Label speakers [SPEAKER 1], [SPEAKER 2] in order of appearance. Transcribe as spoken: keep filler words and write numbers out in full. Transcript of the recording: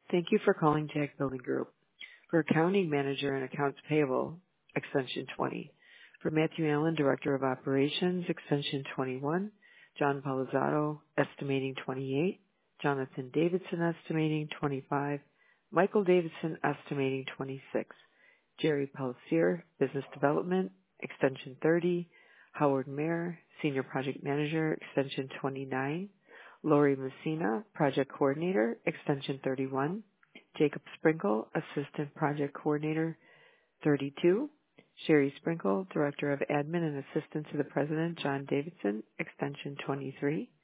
[SPEAKER 1] Thank you for calling Jack Building Group. For accounting manager and accounts payable, extension twenty. For Matthew Allen, director of operations, extension twenty-one. John Palazzaro, estimating twenty-eight. Jonathan Davidson, estimating twenty-five. Michael Davidson, estimating twenty-six. Jerry Pellissier, business development, extension thirty. Howard Mayer, senior project manager, extension twenty-nine. Lori Messina, project coordinator, extension thirty-one. Jacob Sprinkle, assistant project coordinator, thirty-two. Sherry Sprinkle, director of admin and assistant to the president, John Davidson, extension twenty-three.